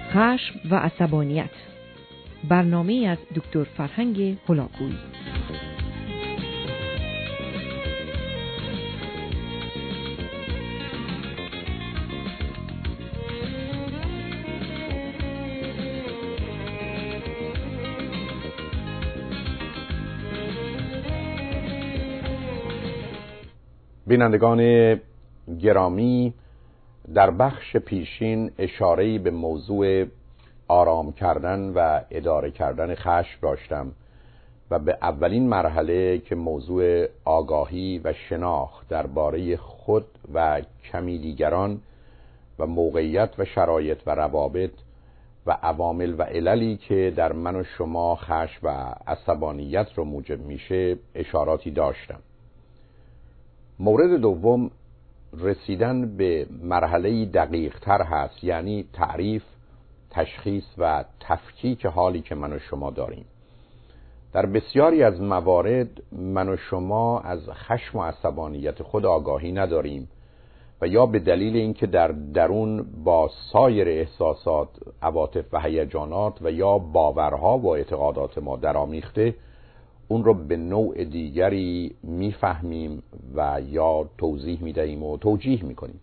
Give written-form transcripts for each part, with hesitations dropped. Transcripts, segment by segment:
خشم و عصبانیت، برنامه از دکتر فرهنگ هلاکویی. بینندگان گرامی، در بخش پیشین اشاره‌ای به موضوع آرام کردن و اداره کردن خشم داشتم و به اولین مرحله که موضوع آگاهی و شناخت درباره خود و کمی دیگران و موقعیت و شرایط و روابط و عوامل و عللی که در من و شما خشم و عصبانیت رو موجب میشه اشاراتی داشتم. مورد دوم رسیدن به مرحله دقیق تر هست، یعنی تعریف، تشخیص و تفکیک حالی که من و شما داریم. در بسیاری از موارد من و شما از خشم و عصبانیت خود آگاهی نداریم و یا به دلیل اینکه در درون با سایر احساسات، عواطف و هیجانات و یا باورها و اعتقادات ما درآمیخته، اون رو به نوع دیگری میفهمیم و یا توضیح میدهیم و توجیه میکنیم،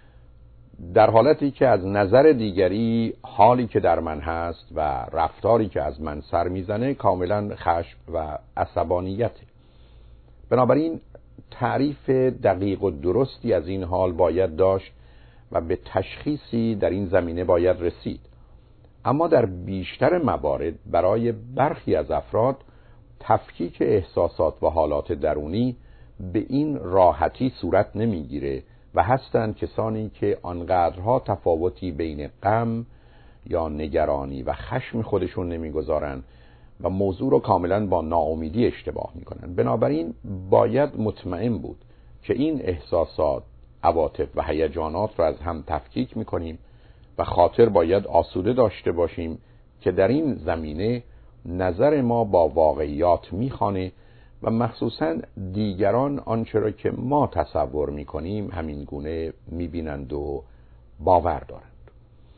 در حالتی که از نظر دیگری حالی که در من هست و رفتاری که از من سر میزنه کاملا خشم و عصبانیته. بنابراین تعریف دقیق و درستی از این حال باید داشت و به تشخیصی در این زمینه باید رسید. اما در بیشتر موارد برای برخی از افراد تفکیک احساسات و حالات درونی به این راحتی صورت نمیگیره و هستند کسانی که آنقدرها تفاوتی بین غم یا نگرانی و خشم خودشون نمیگذارن و موضوع رو کاملا با ناامیدی اشتباه میکنن. بنابراین باید مطمئن بود که این احساسات، عواطف و هیجانات رو از هم تفکیک میکنیم و خاطر باید آسوده داشته باشیم که در این زمینه نظر ما با واقعیات میخوانه و مخصوصا دیگران آنچه را که ما تصور میکنیم همین گونه میبینند و باور دارند.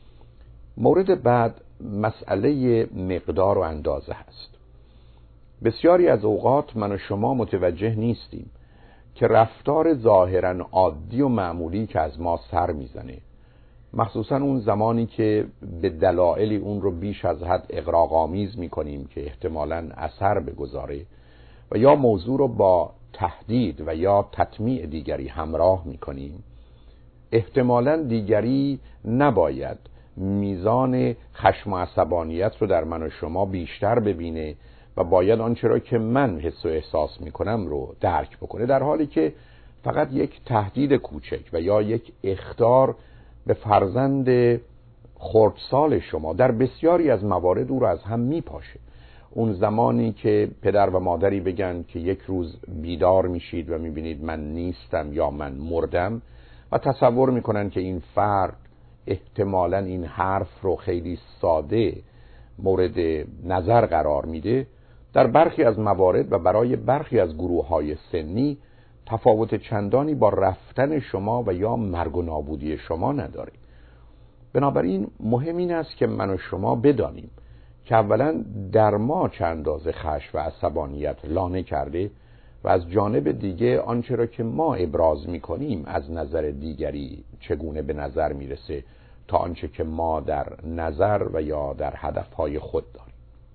مورد بعد مسئله مقدار و اندازه هست. بسیاری از اوقات من و شما متوجه نیستیم که رفتار ظاهراً عادی و معمولی که از ما سر میزنه، مخصوصا اون زمانی که به دلایلی اون رو بیش از حد اغراق‌آمیز میکنیم که احتمالاً اثر بگذاره و یا موضوع رو با تهدید و یا تطمیع دیگری همراه میکنیم، احتمالاً دیگری نباید میزان خشم و عصبانیت رو در من و شما بیشتر ببینه و باید آنچه را که من حس و احساس میکنم رو درک بکنه، در حالی که فقط یک تهدید کوچک و یا یک اخطار به فرزند خردسال شما در بسیاری از موارد او را از هم میپاشه. اون زمانی که پدر و مادری بگن که یک روز بیدار میشید و میبینید من نیستم یا من مردم و تصور میکنن که این فرد احتمالاً این حرف رو خیلی ساده مورد نظر قرار میده، در برخی از موارد و برای برخی از گروه‌های سنی تفاوت چندانی با رفتن شما و یا مرگ و نابودی شما نداره. بنابراین مهم این است که من و شما بدانیم که اولا در ما چند اندازه خشم و عصبانیت لانه کرده و از جانب دیگه آنچه را که ما ابراز می‌کنیم از نظر دیگری چگونه به نظر میرسه تا آنچه که ما در نظر و یا در هدفهای خود داریم.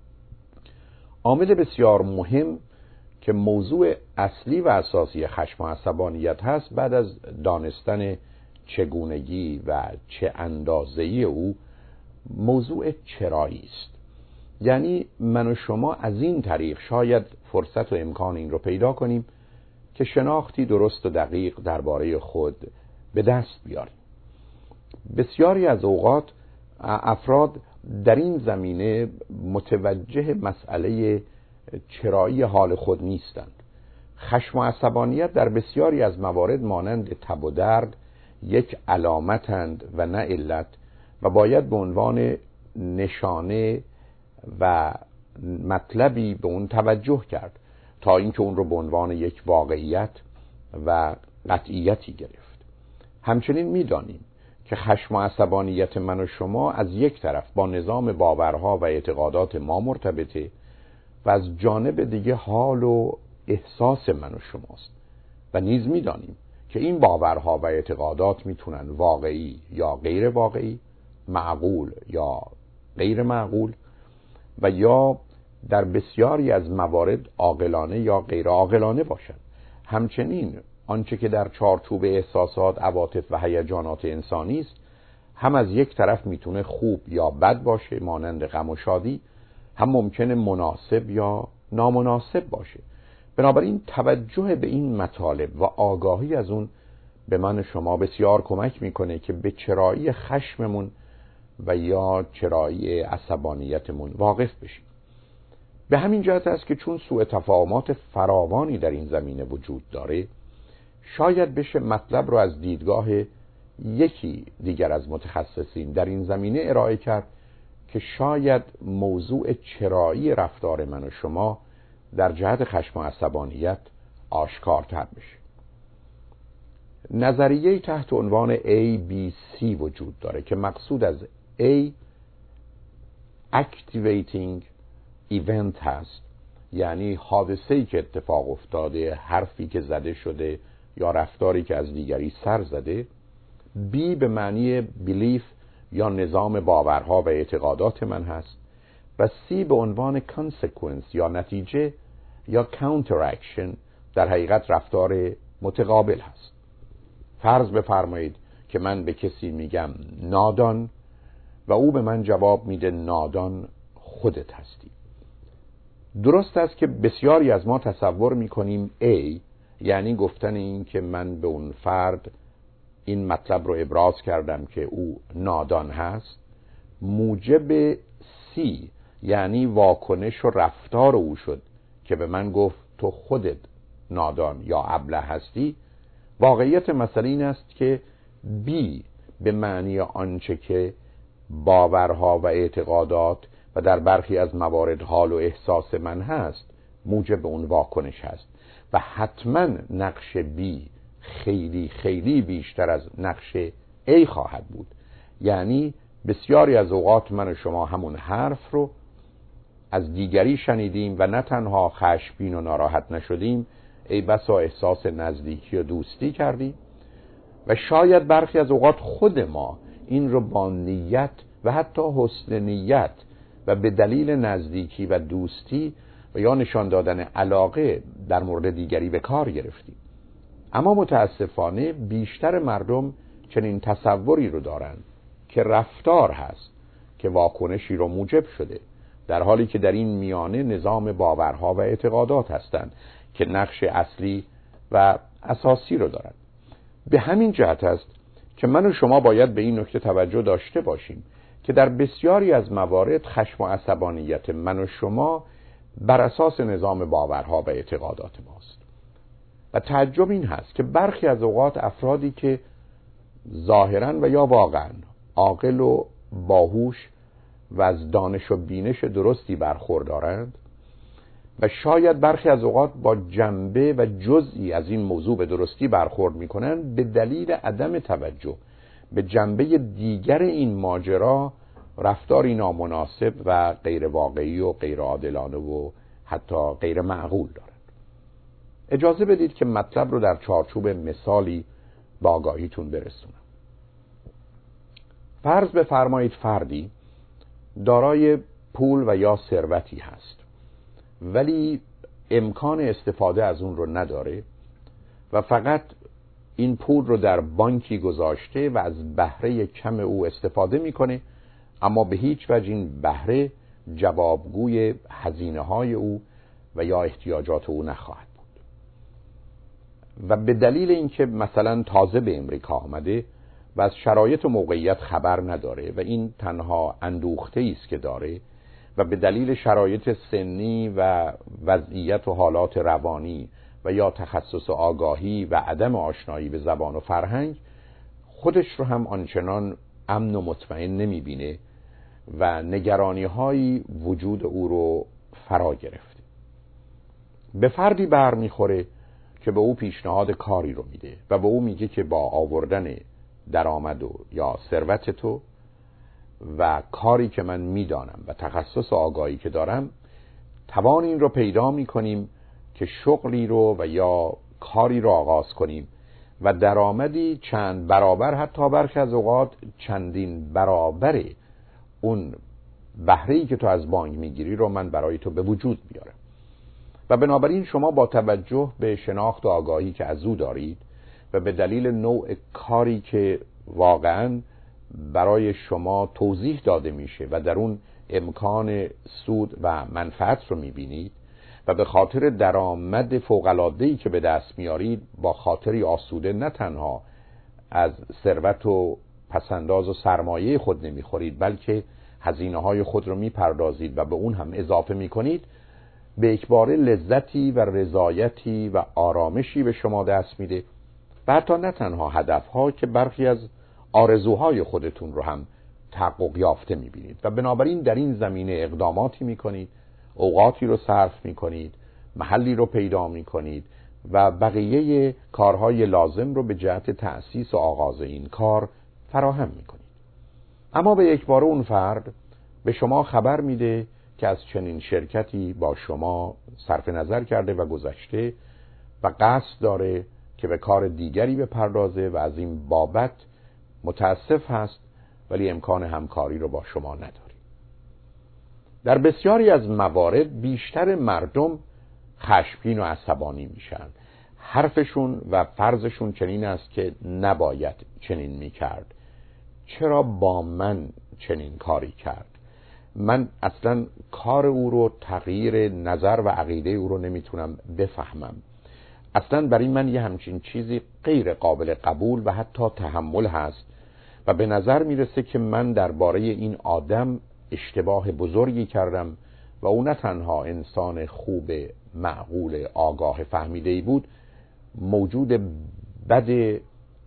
عامل بسیار مهم که موضوع اصلی و اساسی خشم و عصبانیت هست، بعد از دانستن چگونگی و چه اندازه‌ای او، موضوع چرایی است. یعنی من و شما از این طریق شاید فرصت و امکان این رو پیدا کنیم که شناختی درست و دقیق درباره خود به دست بیاریم. بسیاری از اوقات افراد در این زمینه متوجه مسئله چرایی حال خود نیستند. خشم و عصبانیت در بسیاری از موارد مانند تب و درد یک علامتند و نه علت و باید به عنوان نشانه و مطلبی به اون توجه کرد تا اینکه اون رو به عنوان یک واقعیت و قطعیتی گرفت. همچنین می‌دانیم که خشم و عصبانیت من و شما از یک طرف با نظام باورها و اعتقادات ما مرتبطه و از جانب دیگه حال و احساس من و شماست و نیز می‌دانیم که این باورها و اعتقادات میتونن واقعی یا غیر واقعی، معقول یا غیر معقول و یا در بسیاری از موارد عاقلانه یا غیر عاقلانه باشند. همچنین آنچه که در چارچوب احساسات، عواطف و هیجانات انسانی است هم از یک طرف میتونه خوب یا بد باشه، مانند غم و شادی، هم ممکنه مناسب یا نامناسب باشه. بنابراین توجه به این مطالب و آگاهی از اون به من شما بسیار کمک میکنه که به چرایی خشممون و یا چرایی عصبانیتمون واقف بشیم. به همین جهت است که چون سوء تفاهمات فراوانی در این زمینه وجود داره، شاید بشه مطلب رو از دیدگاه یکی دیگر از متخصصین در این زمینه ارائه کرد که شاید موضوع چرایی رفتار من و شما در جهت خشم و عصبانیت آشکارتر بشه. نظریه تحت عنوان ABC وجود داره که مقصود از A activating event هست، یعنی حادثه‌ای که اتفاق افتاده، حرفی که زده شده یا رفتاری که از دیگری سر زده. B به معنی belief یا نظام باورها و اعتقادات من هست و C به عنوان consequence یا نتیجه یا counteraction در حقیقت رفتار متقابل هست. فرض بفرمایید که من به کسی میگم نادان و او به من جواب میده نادان خودت هستی. درست است که بسیاری از ما تصور میکنیم A یعنی گفتن این که من به اون فرد این مطلب رو ابراز کردم که او نادان هست، موجب C یعنی واکنش و رفتار او شد که به من گفت تو خودت نادان یا ابله هستی. واقعیت مسئله این است که B به معنی آنچه که باورها و اعتقادات و در برخی از موارد حال و احساس من هست موجب اون واکنش هست و حتما نقش B خیلی خیلی بیشتر از نقش A خواهد بود. یعنی بسیاری از اوقات من و شما همون حرف رو از دیگری شنیدیم و نه تنها خشمگین و ناراحت نشدیم، ای بسا احساس نزدیکی و دوستی کردیم و شاید برخی از اوقات خود ما این رو با نیت و حتی حسن نیت و به دلیل نزدیکی و دوستی و یا نشان دادن علاقه در مورد دیگری به کار گرفتیم. اما متاسفانه بیشتر مردم چنین تصوری رو دارن که رفتار هست که واکنشی رو موجب شده، در حالی که در این میانه نظام باورها و اعتقادات هستند که نقش اصلی و اساسی رو دارن. به همین جهت است که من و شما باید به این نکته توجه داشته باشیم که در بسیاری از موارد خشم و عصبانیت من و شما بر اساس نظام باورها و اعتقادات ماست. و تعجب این هست که برخی از اوقات افرادی که ظاهراً و یا واقعاً عاقل و باهوش و از دانش و بینش درستی برخوردارند و شاید برخی از اوقات با جنبه و جزئی از این موضوع به درستی برخورد میکنن، به دلیل عدم توجه به جنبه دیگر این ماجرا رفتاری نامناسب و غیر واقعی و غیر عادلانه و حتی غیر معقول دارند. اجازه بدید که مطلب رو در چارچوب مثالی با آگاهیتون برسونم. فرض بفرمایید فردی دارای پول و یا ثروتی هست ولی امکان استفاده از اون رو نداره و فقط این پول رو در بانکی گذاشته و از بهره کم او استفاده میکنه، اما به هیچ وجه این بهره جوابگوی هزینه‌های او و یا احتیاجات او نخواهد بود. و به دلیل اینکه مثلا تازه به امریکا آمده و از شرایط و موقعیت خبر نداره و این تنها اندوخته‌ای است که داره و به دلیل شرایط سنی و وضعیت و حالات روانی و یا تخصص و آگاهی و عدم آشنایی به زبان و فرهنگ خودش رو هم آنچنان امن و مطمئن نمیبینه و نگرانی‌های وجود او رو فرا گرفته. به فردی برمیخوره که به او پیشنهاد کاری رو میده و به او میگه که با آوردن درآمد و یا ثروت تو و کاری که من میدانم و تخصص و آگاهی که دارم، توان این رو پیدا میکنیم که شغلی رو و یا کاری رو آغاز کنیم و درآمدی چند برابر، حتی برخی از اوقات چندین برابر اون بهره‌ای که تو از بانک میگیری رو من برای تو به وجود بیارم. و بنابراین شما با توجه به شناخت و آگاهی که از او دارید و به دلیل نوع کاری که واقعاً برای شما توضیح داده میشه و در اون امکان سود و منفعت رو میبینید و به خاطر درآمد فوق‌العاده‌ای که به دست میارید با خاطری آسوده نه تنها از ثروت و پسنداز و سرمایه خود نمیخورید، بلکه هزینه‌های خود رو میپردازید و به اون هم اضافه میکنید، به یکباره لذتی و رضایتی و آرامشی به شما دست میده و حتی نه تنها هدفها که برخی از آرزوهای خودتون رو هم تحقق یافته میبینید و بنابراین در این زمینه اقداماتی میکنید، اوقاتی رو صرف میکنید، محلی رو پیدا میکنید و بقیه کارهای لازم رو به جهت تأسیس و آغاز این کار فراهم میکنید. اما به یکباره اون فرد به شما خبر میده که از چنین شرکتی با شما صرف نظر کرده و گذشته و قصد داره که به کار دیگری بپردازه و از این بابت متاسف هست ولی امکان همکاری رو با شما نداره. در بسیاری از موارد بیشتر مردم خشمگین و عصبانی میشن. حرفشون و فرضشون چنین است که نباید چنین میکرد. چرا با من چنین کاری کرد؟ من اصلا کار او رو، تغییر نظر و عقیده او رو نمیتونم بفهمم. اصلا برای من یه همچین چیزی غیر قابل قبول و حتی تحمل هست و به نظر میرسه که من درباره این آدم اشتباه بزرگی کردم و او نه تنها انسان خوب، معقول، آگاه، فهمیده‌ای بود، موجود بد،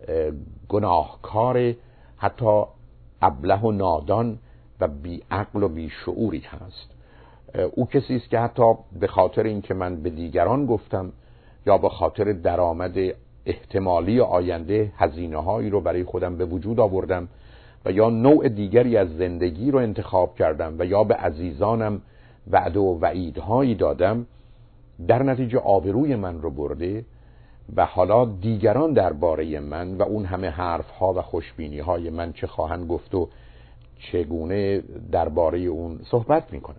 گناهکار، حتی ابله و نادان و بی عقل و بی شعوری هست. او کسی است که حتی به خاطر اینکه من به دیگران گفتم یا به خاطر درآمد احتمالی آینده هزینه‌هایی رو برای خودم به وجود آوردم و یا نوع دیگری از زندگی رو انتخاب کردم و یا به عزیزانم وعده و وعیدهایی دادم، در نتیجه آبروی من رو برده و حالا دیگران درباره من و اون همه حرفها و خوشبینی‌های من چه خواهند گفت و چگونه درباره اون صحبت میکنه.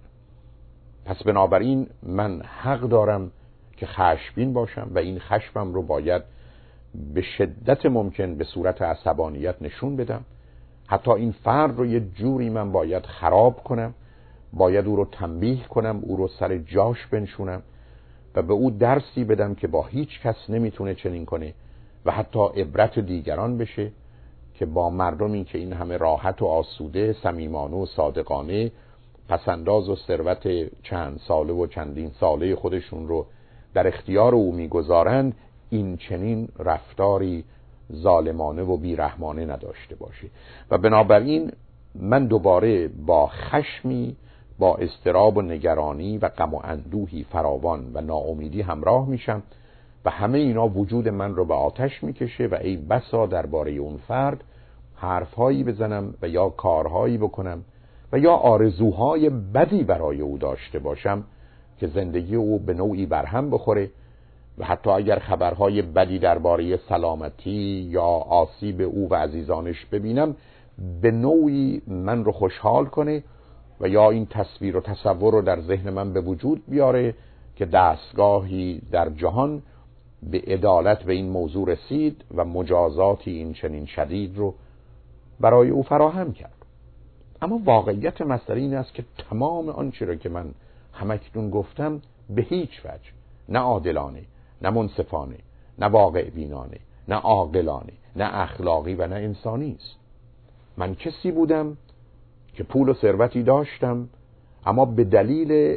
پس بنابراین من حق دارم که خشمگین باشم و این خشمم رو باید به شدت ممکن به صورت عصبانیت نشون بدم. حتی این فرد رو یه جوری من باید خراب کنم، باید او رو تنبیه کنم، او رو سر جاش بنشونم و به او درسی بدم که با هیچ کس نمیتونه چنین کنه و حتی عبرت دیگران بشه که با مردمی که این همه راحت و آسوده، صمیمانه و صادقانه پسنداز و ثروت چند ساله و چندین ساله خودشون رو در اختیار او میگذارند، این چنین رفتاری ظالمانه و بیرحمانه نداشته باشه. و بنابراین من دوباره با خشمی، با اضطراب و نگرانی و غم و اندوهی فراوان و ناامیدی همراه میشم و همه اینا وجود من رو به آتش میکشه و ای بسا درباره اون فرد حرفهایی بزنم و یا کارهایی بکنم و یا آرزوهای بدی برای او داشته باشم که زندگی او به نوعی برهم بخوره و حتی اگر خبرهای بدی درباره سلامتی یا آسیب او و عزیزانش ببینم، به نوعی من رو خوشحال کنه و یا این تصویر و تصور رو در ذهن من به وجود بیاره که دستگاهی در جهان به عدالت به این موضوع رسید و مجازاتی این چنین شدید رو برای او فراهم کرد. اما واقعیت مسئله این است که تمام آنچه را که من همکنون گفتم به هیچ وجه نه عادلانه، نه منصفانه، نه واقع بینانه، نه عاقلانه، نه اخلاقی و نه انسانی است. من کسی بودم که پول و ثروتی داشتم، اما به دلیل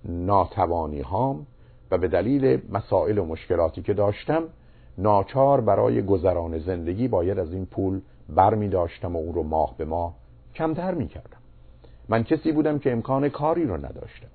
ناتوانی هام و به دلیل مسائل و مشکلاتی که داشتم ناچار برای گذران زندگی باید از این پول برمی داشتم و اون رو ماه به ماه کمتر می کردم. من کسی بودم که امکان کاری رو نداشتم،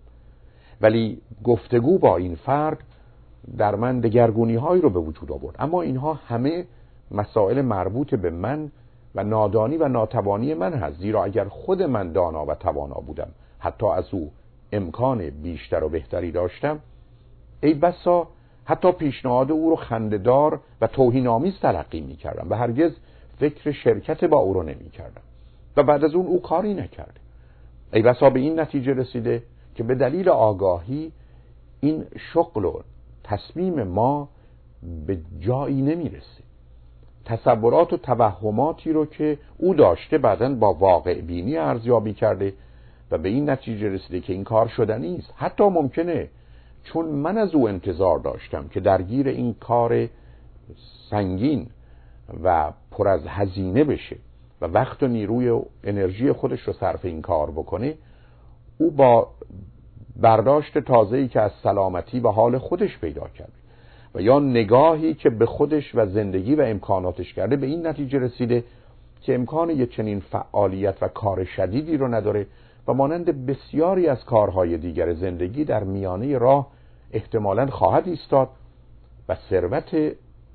ولی گفتگو با این فرد در من دگرگونی هایی رو به وجود آورد. اما اینها همه مسائل مربوط به من و نادانی و ناتوانی من هست، زیرا اگر خود من دانا و توانا بودم، حتی از او امکان بیشتر و بهتری داشتم، ای بسا حتی پیشنهاد او رو خنده‌دار و توهین‌آمیز تلقی می‌کردم و هرگز فکر شرکت با او رو نمی‌کردم و بعد از اون او کاری نکرده. ای بسا به این نتیجه رسیده که به دلیل آگاهی این شغل و تصمیم ما به جایی نمیرسه. تصورات و توهماتی رو که او داشته بعداً با واقع بینی ارزیابی کرده و به این نتیجه رسیده که این کار شدنی است. حتی ممکنه چون من از او انتظار داشتم که درگیر این کار سنگین و پر از هزینه بشه و وقت و نیروی و انرژی خودش رو صرف این کار بکنه، او با برداشت تازه‌ای که از سلامتی و حال خودش پیدا کرده و یا نگاهی که به خودش و زندگی و امکاناتش کرده، به این نتیجه رسیده که امکان یه چنین فعالیت و کار شدیدی رو نداره و مانند بسیاری از کارهای دیگر زندگی در میانه راه احتمالاً خواهد ایستاد و ثروت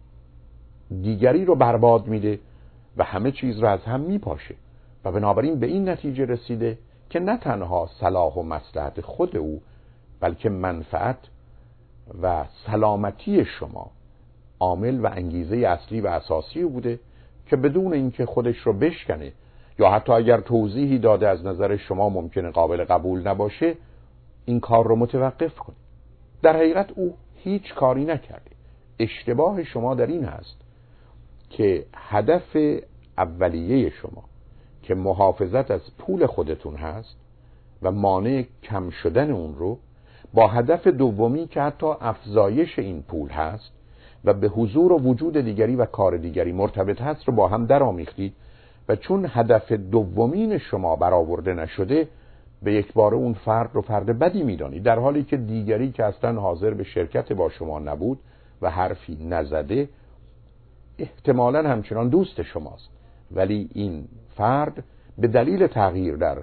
دیگری رو برباد میده و همه چیز رو از هم میپاشه و بنابراین به این نتیجه رسیده که نه تنها صلاح و مصلحت خود او، بلکه منفعت و سلامتی شما عامل و انگیزه اصلی و اساسی بوده که بدون اینکه خودش رو بشکنه یا حتی اگر توضیحی داده از نظر شما ممکنه قابل قبول نباشه، این کار رو متوقف کنه. در حقیقت او هیچ کاری نکرده. اشتباه شما در این هست که هدف اولیه شما که محافظت از پول خودتون هست و مانع کم شدن اون رو با هدف دومی که حتی افزایش این پول هست و به حضور و وجود دیگری و کار دیگری مرتبط هست رو با هم در آمیختید و چون هدف دومین شما برآورده نشده به یک بار اون فرد رو فرد بدی میدانید، در حالی که دیگری که اصلا حاضر به شرکت با شما نبود و حرفی نزده احتمالاً همچنان دوست شماست، ولی این فرد به دلیل تغییر در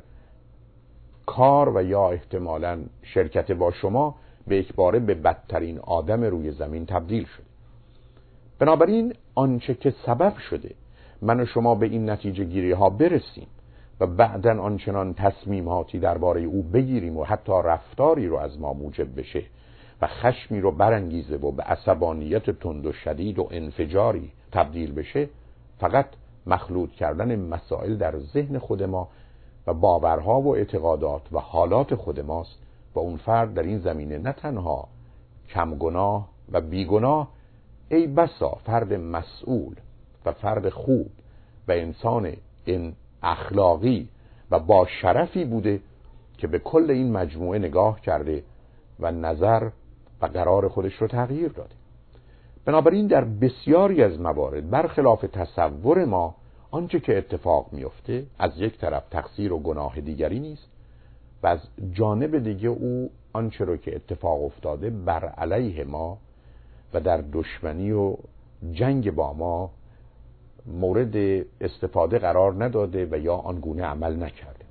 کار و یا احتمالاً شرکت با شما به یک باره به بدترین آدم روی زمین تبدیل شد. بنابراین آنچه که سبب شده من و شما به این نتیجه گیری ها برسیم و بعداً آنچنان تصمیماتی درباره او بگیریم و حتی رفتاری رو از ما موجب بشه و خشمی رو برانگیزه و به عصبانیت تند و شدید و انفجاری تبدیل بشه، فقط مخلوط کردن مسائل در ذهن خود ما و باورها و اعتقادات و حالات خود ماست و اون فرد در این زمینه نه تنها کم گناه و بیگناه، ای بسا فرد مسئول و فرد خوب و انسان اخلاقی و با شرفی بوده که به کل این مجموعه نگاه کرده و نظر و قرار خودش رو تغییر داده. بنابراین در بسیاری از موارد برخلاف تصور ما آنچه که اتفاق میفته از یک طرف تقصیر و گناه دیگری نیست و از جانب دیگه او آنچه رو که اتفاق افتاده بر علیه ما و در دشمنی و جنگ با ما مورد استفاده قرار نداده و یا آنگونه عمل نکرده.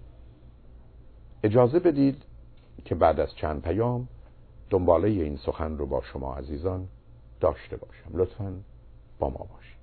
اجازه بدید که بعد از چند پیام دنباله این سخن رو با شما عزیزان داشته باشم. لطفاً با ما باشید.